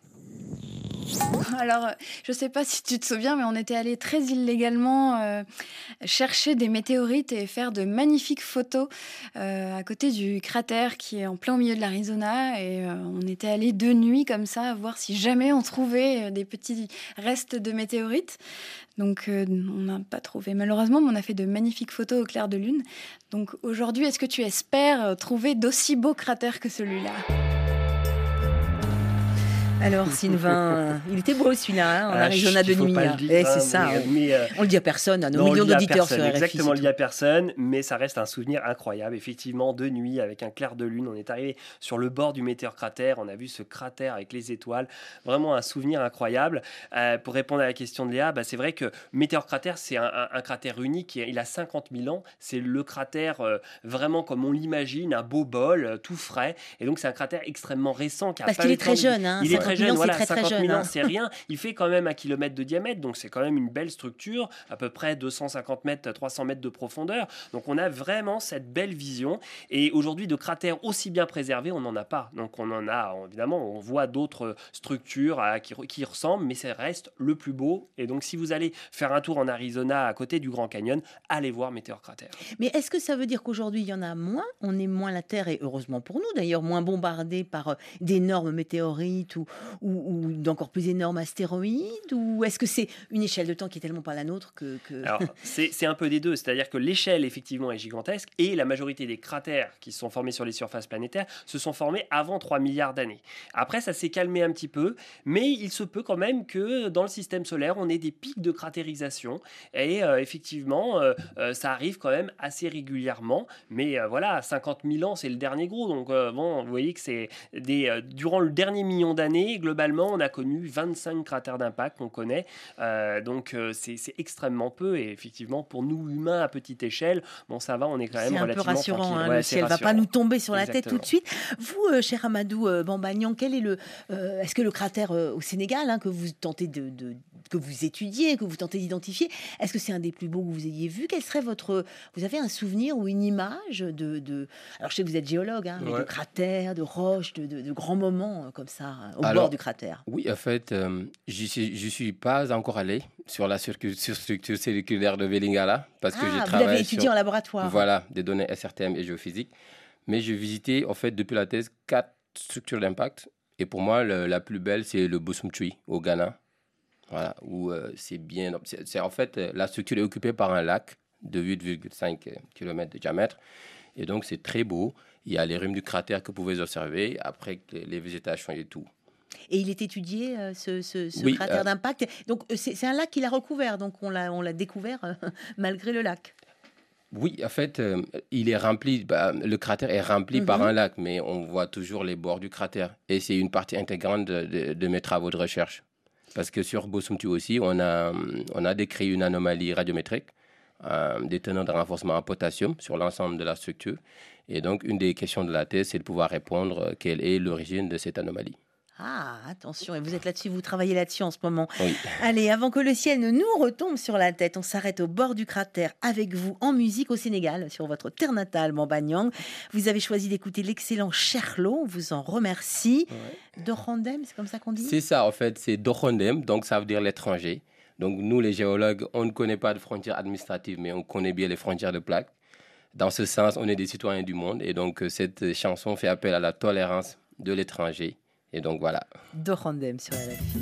Alors, je ne sais pas si tu te souviens, mais on était allé très illégalement chercher des météorites et faire de magnifiques photos à côté du cratère qui est en plein milieu de l'Arizona. Et on était allé de nuit comme ça, voir si jamais on trouvait des petits restes de météorites. Donc, on n'a pas trouvé malheureusement, mais on a fait de magnifiques photos au clair de lune. Donc, aujourd'hui, est-ce que tu espères trouver d'aussi beaux cratères que celui-là ? Alors, Sylvain, il était beau celui-là, en Arizona de nuit. C'est ça. On le dit à personne, à nos millions d'auditeurs sur RFI. Exactement, on le dit à personne, mais ça reste un souvenir incroyable. Effectivement, de nuit, avec un clair de lune, on est arrivé sur le bord du météore cratère. On a vu ce cratère avec les étoiles. Vraiment un souvenir incroyable. Pour répondre à la question de Léa, c'est vrai que météore cratère, c'est un cratère unique. Il a 50 000 ans. C'est le cratère vraiment comme on l'imagine, un beau bol, tout frais. Et donc, c'est un cratère extrêmement récent. Parce qu'il est très jeune. Il est très très jeune, voilà, c'est très, 50 000 jeune, ans, hein. c'est rien. Il fait quand même 1 kilomètre de diamètre, donc c'est quand même une belle structure, à peu près 250 mètres, 300 mètres de profondeur. Donc on a vraiment cette belle vision. Et aujourd'hui, de cratères aussi bien préservés, on n'en a pas. Donc on en a, évidemment, on voit d'autres structures qui ressemblent, mais ça reste le plus beau. Et donc si vous allez faire un tour en Arizona à côté du Grand Canyon, allez voir Météor Cratère. Mais est-ce que ça veut dire qu'aujourd'hui, il y en a moins? On est moins, la Terre, et heureusement pour nous d'ailleurs, moins bombardée par d'énormes météorites ou d'encore plus énormes astéroïdes? Ou est-ce que c'est une échelle de temps qui est tellement pas la nôtre que... Alors, c'est un peu des deux. C'est-à-dire que l'échelle, effectivement, est gigantesque et la majorité des cratères qui se sont formés sur les surfaces planétaires se sont formés avant 3 milliards d'années. Après, ça s'est calmé un petit peu, mais il se peut quand même que dans le système solaire, on ait des pics de cratérisation. Et effectivement, ça arrive quand même assez régulièrement. Mais voilà, 50 000 ans, c'est le dernier gros. Donc, bon, vous voyez que c'est durant le dernier million d'années, globalement, on a connu 25 cratères d'impact qu'on connaît. Donc, c'est extrêmement peu. Et effectivement, pour nous, humains, à petite échelle, bon, ça va, on est quand même relativement tranquille. C'est un peu rassurant, hein, Ouais, le ciel ne va pas nous tomber sur la tête tout de suite. Vous, cher Amadou Bambagnan, quel est est-ce que le cratère au Sénégal, hein, que vous tentez que vous étudiez, que vous tentez d'identifier, est-ce que c'est un des plus beaux que vous ayez vu? Quel serait vous avez un souvenir ou une image alors je sais que vous êtes géologue, hein, mais de cratères, de roches, de grands moments comme ça, au bord du cratère? Oui, en fait, je suis pas encore allé sur la structure cellulaire de Vélingara parce que j'ai travaillé vous l'avez étudié en laboratoire. Voilà, des données SRTM et géophysique. Mais j'ai visité, en fait, depuis la thèse, 4 structures d'impact. Et pour moi, la plus belle, c'est le Bosumtwi, au Ghana. Voilà, où c'est bien... En fait, la structure est occupée par un lac de 8,5 km de diamètre. Et donc, c'est très beau. Il y a les rimes du cratère que vous pouvez observer, après les végétations et tout. Et il est étudié, ce cratère d'impact. Donc, c'est un lac qui l'a recouvert. Donc, on l'a découvert malgré le lac. Oui, en fait, il est rempli. Le cratère est rempli par un lac, mais on voit toujours les bords du cratère. Et c'est une partie intégrante de mes travaux de recherche. Parce que sur Bosumtwi aussi, on a décrit une anomalie radiométrique détenant de renforcement en potassium sur l'ensemble de la structure. Et donc, une des questions de la thèse, c'est de pouvoir répondre quelle est l'origine de cette anomalie. Ah, attention, et vous êtes là-dessus, vous travaillez là-dessus en ce moment. Oui. Allez, avant que le ciel ne nous retombe sur la tête, on s'arrête au bord du cratère avec vous en musique au Sénégal, sur votre terre natale, Bambagnan. Vous avez choisi d'écouter l'excellent Cherlo, on vous en remercie. Ouais. Dorondem, c'est comme ça qu'on dit? C'est ça, en fait, c'est Dorondem, donc ça veut dire l'étranger. Donc nous, les géologues, on ne connaît pas de frontières administratives, mais on connaît bien les frontières de plaques. Dans ce sens, on est des citoyens du monde, et donc cette chanson fait appel à la tolérance de l'étranger. Et donc voilà. Dorondem sur RFI.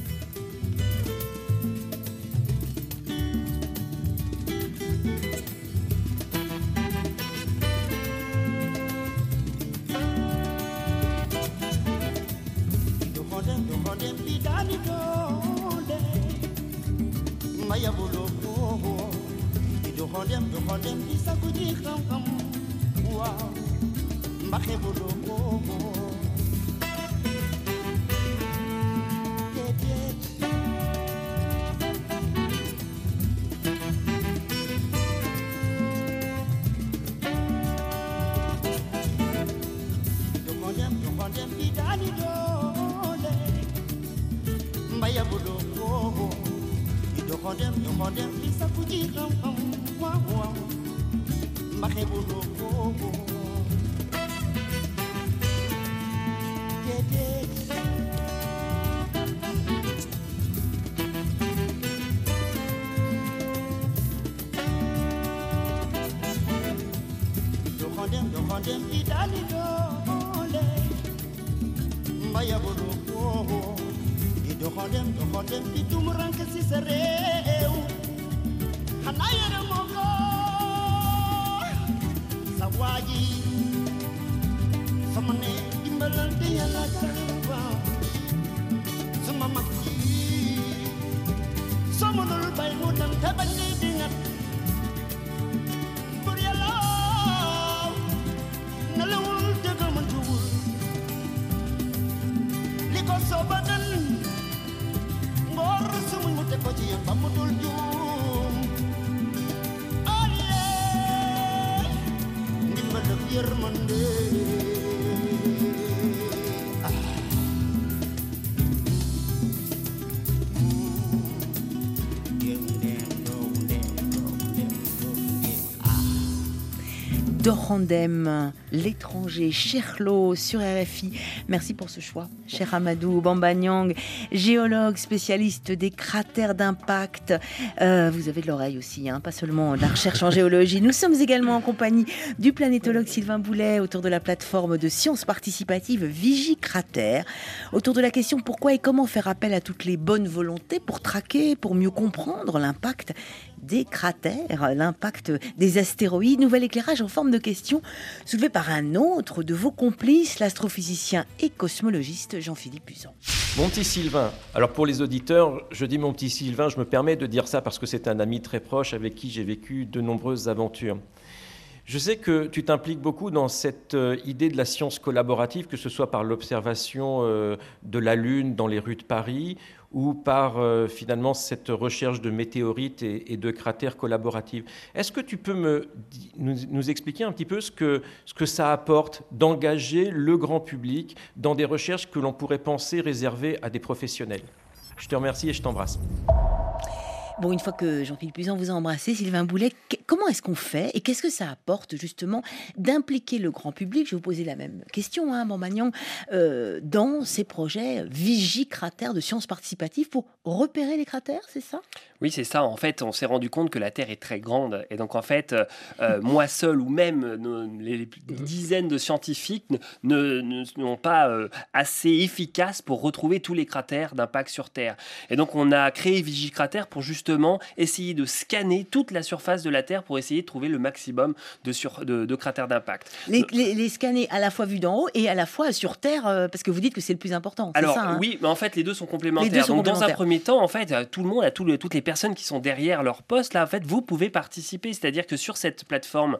Dorandem, l'étranger, Cherlo sur RFI. Merci pour ce choix, cher Amadou Bambanyang, géologue spécialiste des cratères d'impact. Vous avez de l'oreille aussi, pas seulement de la recherche en géologie. Nous sommes également en compagnie du planétologue Sylvain Boulet autour de la plateforme de sciences participatives Vigicratère, autour de la question pourquoi et comment faire appel à toutes les bonnes volontés pour traquer, pour mieux comprendre l'impact des cratères, l'impact des astéroïdes. Nouvel éclairage en forme de question soulevé par un autre de vos complices, l'astrophysicien et cosmologiste Jean-Philippe Buzan. Mon petit Sylvain, alors pour les auditeurs, je dis mon petit Sylvain, je me permets de dire ça parce que c'est un ami très proche avec qui j'ai vécu de nombreuses aventures. Je sais que tu t'impliques beaucoup dans cette idée de la science collaborative, que ce soit par l'observation de la Lune dans les rues de Paris ou par finalement cette recherche de météorites et de cratères collaboratifs. Est-ce que tu peux nous expliquer un petit peu ce que ça apporte d'engager le grand public dans des recherches que l'on pourrait penser réservées à des professionnels ? Je te remercie et je t'embrasse. Bon, une fois que Jean-Philippe Buzan vous a embrassé, Sylvain Boulet, comment est-ce qu'on fait et qu'est-ce que ça apporte justement d'impliquer le grand public ? Je vais vous poser la même question, Bambanyang, dans ces projets Vigicratère de sciences participatives pour repérer les cratères, c'est ça ? Oui, c'est ça. En fait, on s'est rendu compte que la Terre est très grande. Et donc, en fait, moi seul ou même les dizaines de scientifiques ne sont pas assez efficaces pour retrouver tous les cratères d'impact sur Terre. Et donc, on a créé Vigicratère pour justement essayer de scanner toute la surface de la Terre pour essayer de trouver le maximum de cratères d'impact. Les scanner à la fois vus d'en haut et à la fois sur Terre, parce que vous dites que c'est le plus important. Alors, c'est ça, oui, mais en fait, les deux sont complémentaires. Donc, dans un premier temps, en fait, tout le monde, toutes les personnes qui sont derrière leur poste, là, en fait, vous pouvez participer. C'est-à-dire que sur cette plateforme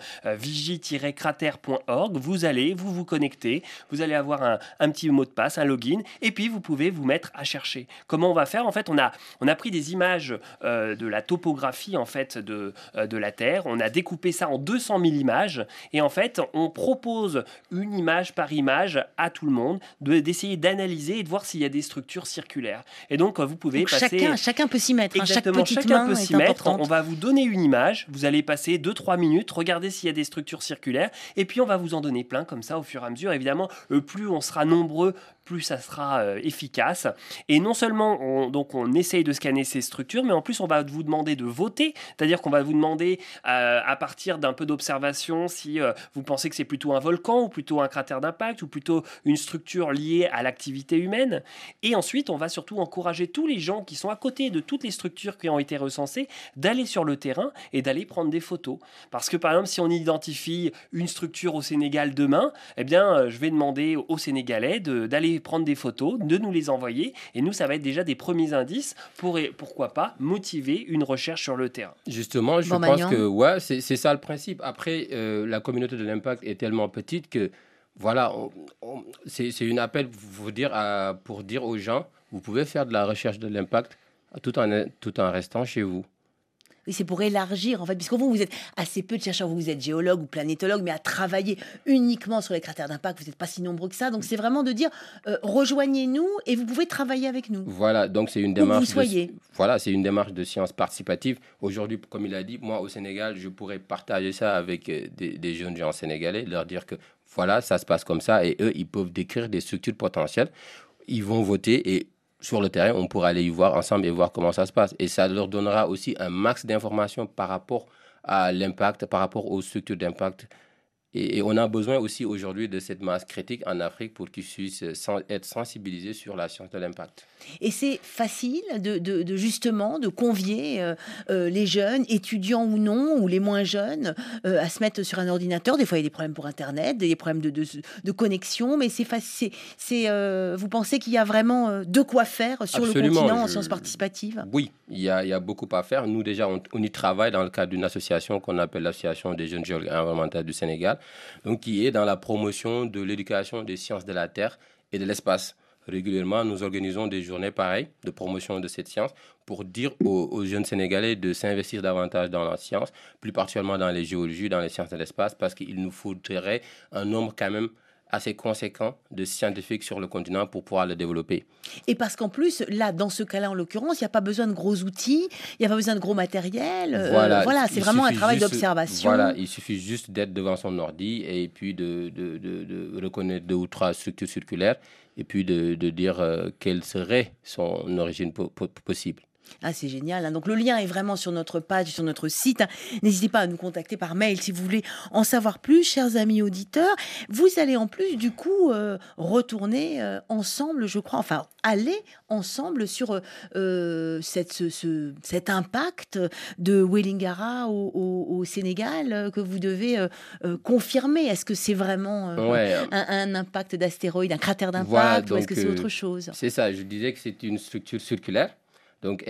vigi-cratère.org, vous vous connecter, vous allez avoir un petit mot de passe, un login, et puis vous pouvez vous mettre à chercher. Comment on va faire ? En fait, on a pris des images de la topographie en fait de la Terre. On a découpé ça en 200 000 images et en fait, on propose une image par image à tout le monde d'essayer d'analyser et de voir s'il y a des structures circulaires. Et donc, vous pouvez passer... Chacun peut s'y mettre. Exactement, chacun peut s'y mettre. On va vous donner une image, vous allez passer 2-3 minutes, regarder s'il y a des structures circulaires et puis on va vous en donner plein comme ça au fur et à mesure. Évidemment, plus on sera nombreux, plus ça sera efficace. Et non seulement on essaye de scanner ces structures, mais en plus on va vous demander de voter, c'est-à-dire qu'on va vous demander à partir d'un peu d'observation si vous pensez que c'est plutôt un volcan ou plutôt un cratère d'impact ou plutôt une structure liée à l'activité humaine. Et ensuite on va surtout encourager tous les gens qui sont à côté de toutes les structures qui ont été recensées d'aller sur le terrain et d'aller prendre des photos. Parce que par exemple si on identifie une structure au Sénégal demain, eh bien je vais demander aux Sénégalais d'aller prendre des photos, de nous les envoyer et nous ça va être déjà des premiers indices pour pourquoi pas motiver une recherche sur le terrain. Justement, je pense que c'est ça le principe. Après, la communauté de l'impact est tellement petite que voilà, c'est une appel pour dire aux gens, vous pouvez faire de la recherche de l'impact tout en restant chez vous. Oui, c'est pour élargir, en fait, puisque vous êtes assez peu de chercheurs, vous êtes géologue ou planétologue, mais à travailler uniquement sur les cratères d'impact, vous n'êtes pas si nombreux que ça. Donc, c'est vraiment de dire, rejoignez-nous et vous pouvez travailler avec nous. Voilà, donc c'est une démarche. Où vous soyez. C'est une démarche de science participative. Aujourd'hui, comme il a dit, moi, au Sénégal, je pourrais partager ça avec des jeunes gens sénégalais, leur dire que voilà, ça se passe comme ça, et eux, ils peuvent décrire des structures potentielles. Ils vont voter et sur le terrain, on pourra aller y voir ensemble et voir comment ça se passe. Et ça leur donnera aussi un max d'informations par rapport à l'impact, par rapport aux structures d'impact. Et on a besoin aussi aujourd'hui de cette masse critique en Afrique pour qu'ils puissent être sensibilisés sur la science de l'impact. Et c'est facile justement de convier les jeunes, étudiants ou non, ou les moins jeunes, à se mettre sur un ordinateur. Des fois, il y a des problèmes pour Internet, des problèmes de connexion, mais c'est facile. Vous pensez qu'il y a vraiment de quoi faire sur le continent en sciences participatives ? Oui, il y a beaucoup à faire. Nous, déjà, on y travaille dans le cadre d'une association qu'on appelle l'Association des jeunes géologues environnementaux du Sénégal, donc qui est dans la promotion de l'éducation des sciences de la Terre et de l'espace. Régulièrement, nous organisons des journées pareilles de promotion de cette science pour dire aux jeunes Sénégalais de s'investir davantage dans la science, plus particulièrement dans les géologies, dans les sciences de l'espace, parce qu'il nous faudrait un nombre quand même assez conséquent de scientifiques sur le continent pour pouvoir le développer. Et parce qu'en plus, là, dans ce cas-là, en l'occurrence, il n'y a pas besoin de gros outils, il n'y a pas besoin de gros matériel. Voilà, c'est vraiment un travail d'observation. Voilà, il suffit juste d'être devant son ordi et puis de reconnaître 2 ou 3 structures circulaires et puis de dire quelle serait son origine possible. Ah, c'est génial, hein. Donc le lien est vraiment sur notre page, sur notre site, hein. N'hésitez pas à nous contacter par mail si vous voulez en savoir plus, chers amis auditeurs. Vous allez en plus du coup retourner ensemble, je crois, enfin aller ensemble sur cet impact de Wellingara au Sénégal que vous devez confirmer. Est-ce que c'est vraiment un impact d'astéroïde, un cratère d'impact, voilà, ou est-ce que c'est autre chose? C'est ça, je disais que c'est une structure circulaire. Donc,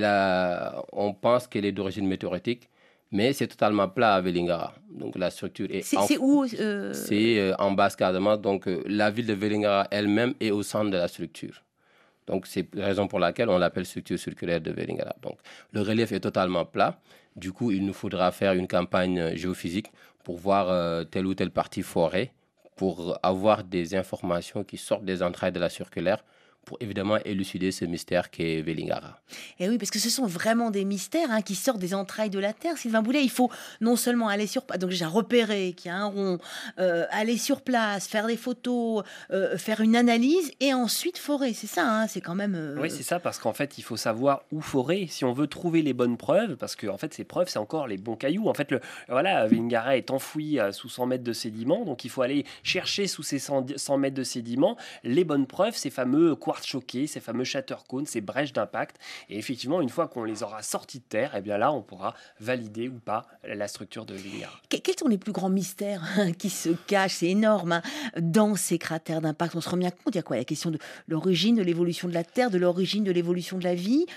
on pense qu'elle est d'origine météoritique, mais c'est totalement plat à Vélingara. Donc, la structure est... C'est où C'est en Basse-Casamance. Donc, la ville de Vélingara elle-même est au centre de la structure. Donc, c'est la raison pour laquelle on l'appelle structure circulaire de Vélingara. Donc, le relief est totalement plat. Du coup, il nous faudra faire une campagne géophysique pour voir telle ou telle partie forêt, pour avoir des informations qui sortent des entrailles de la circulaire, pour évidemment élucider ce mystère qu'est Vélingara. Et oui, parce que ce sont vraiment des mystères qui sortent des entrailles de la Terre. Sylvain Boulet, il faut non seulement aller sur place, donc déjà repérer qu'il y a un rond, aller sur place, faire des photos, faire une analyse et ensuite forer. C'est ça, c'est quand même... Oui, c'est ça, parce qu'en fait, il faut savoir où forer si on veut trouver les bonnes preuves, parce que en fait, ces preuves, c'est encore les bons cailloux. En fait, Vélingara est enfoui sous 100 mètres de sédiments, donc il faut aller chercher sous ces 100 mètres de sédiments les bonnes preuves, ces fameux quartz choqués, ces fameux shatter cones, ces brèches d'impact. Et effectivement, une fois qu'on les aura sortis de terre, et bien là, on pourra valider ou pas la structure de Vélingara. Quels sont les plus grands mystères qui se cachent, c'est énorme, dans ces cratères d'impact? On se rend bien compte, il y a quoi? La question de l'origine de l'évolution de la Terre, de l'origine de l'évolution de la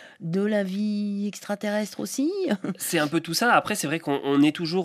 vie extraterrestre aussi. C'est un peu tout ça. Après, c'est vrai qu'on est toujours,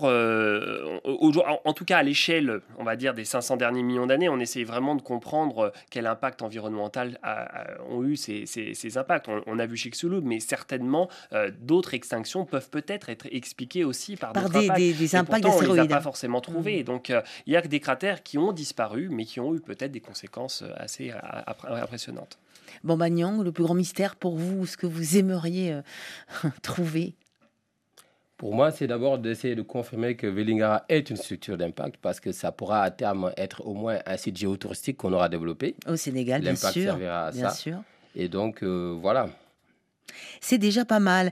en tout cas à l'échelle, on va dire, des 500 derniers millions d'années, on essaie vraiment de comprendre quel impact environnemental ont eu ces impacts. On a vu Chicxulub, mais certainement d'autres extinctions peuvent peut-être être expliquées aussi par d'autres impacts. Des impacts d'astéroïdes. On ne les a d'astéroïdes. pas forcément trouvés. Donc, il y a que des cratères qui ont disparu, mais qui ont eu peut-être des conséquences assez impressionnantes. Bamba Niang, le plus grand mystère pour vous, ce que vous aimeriez trouver? Pour moi, c'est d'abord d'essayer de confirmer que Vélingara est une structure d'impact parce que ça pourra à terme être au moins un site géotouristique qu'on aura développé. Au Sénégal, bien sûr. L'impact servira à bien ça. sûr. Et donc, voilà. C'est déjà pas mal.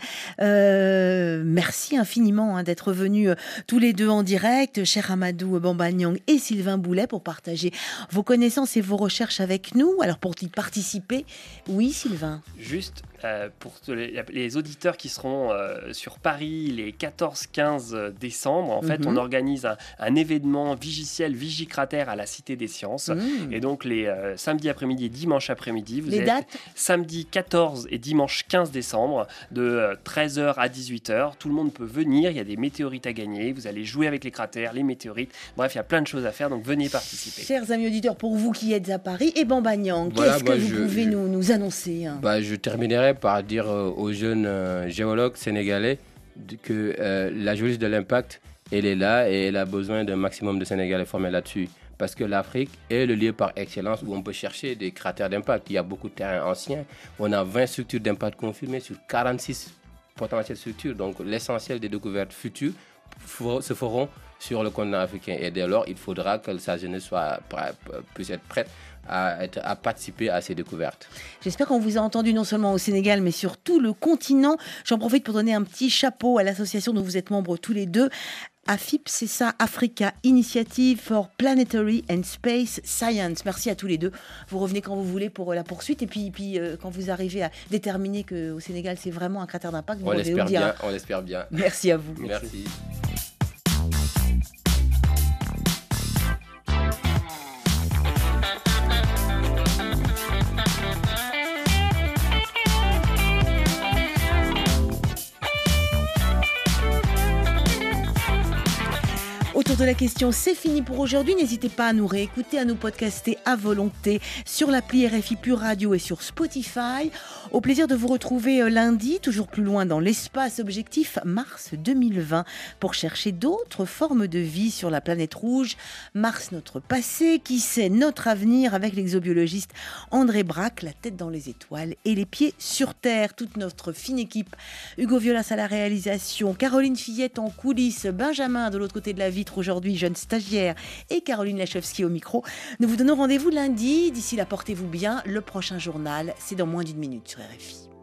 Merci infiniment d'être venus tous les deux en direct, cher Amadou Bamba Niang et Sylvain Boulet, pour partager vos connaissances et vos recherches avec nous. Alors, pour y participer, oui, Sylvain. Juste pour les auditeurs qui seront sur Paris les 14-15 décembre, en fait, on organise un événement vigiciel, Vigicratère à la Cité des Sciences. Et donc, les samedi après-midi et dimanche après-midi, vous êtes dates samedi 14 et dimanche 15 décembre, de 13h à 18h. Tout le monde peut venir, il y a des météorites à gagner, vous allez jouer avec les cratères, les météorites. Bref, il y a plein de choses à faire, donc venez participer. Chers amis auditeurs, pour vous qui êtes à Paris, et Bamba Niang, Voilà, qu'est-ce que vous pouvez nous annoncer? Je terminerai par dire aux jeunes géologues sénégalais que la géologie de l'impact, elle est là et elle a besoin d'un maximum de Sénégalais formés là-dessus. Parce que l'Afrique est le lieu par excellence où on peut chercher des cratères d'impact. Il y a beaucoup de terrains anciens. On a 20 structures d'impact confirmées sur 46 potentielles structures. Donc l'essentiel des découvertes futures se feront sur le continent africain. Et dès lors, il faudra que sa jeunesse puisse être prête à participer à ces découvertes. J'espère qu'on vous a entendu non seulement au Sénégal, mais sur tout le continent. J'en profite pour donner un petit chapeau à l'association dont vous êtes membres tous les deux. AFIP, c'est ça, Africa Initiative for Planetary and Space Science. Merci à tous les deux. Vous revenez quand vous voulez pour la poursuite. Et puis quand vous arrivez à déterminer qu'au Sénégal, c'est vraiment un cratère d'impact, vous revenez nous dire. On l'espère bien. Merci à vous. Merci. tour de la question, c'est fini pour aujourd'hui. N'hésitez pas à nous réécouter, à nous podcaster à volonté sur l'appli RFI Pure Radio et sur Spotify. Au plaisir de vous retrouver lundi, toujours plus loin dans l'espace objectif Mars 2020, pour chercher d'autres formes de vie sur la planète rouge. Mars, notre passé, qui sait notre avenir, avec l'exobiologiste André Braque, la tête dans les étoiles et les pieds sur Terre. Toute notre fine équipe, Hugo Violas à la réalisation, Caroline Fillette en coulisses, Benjamin de l'autre côté de la vitre aujourd'hui, jeune stagiaire, et Caroline Lachowski au micro. Nous vous donnons rendez-vous lundi. D'ici là, portez-vous bien. Le prochain journal, c'est dans moins d'une minute sur RFI.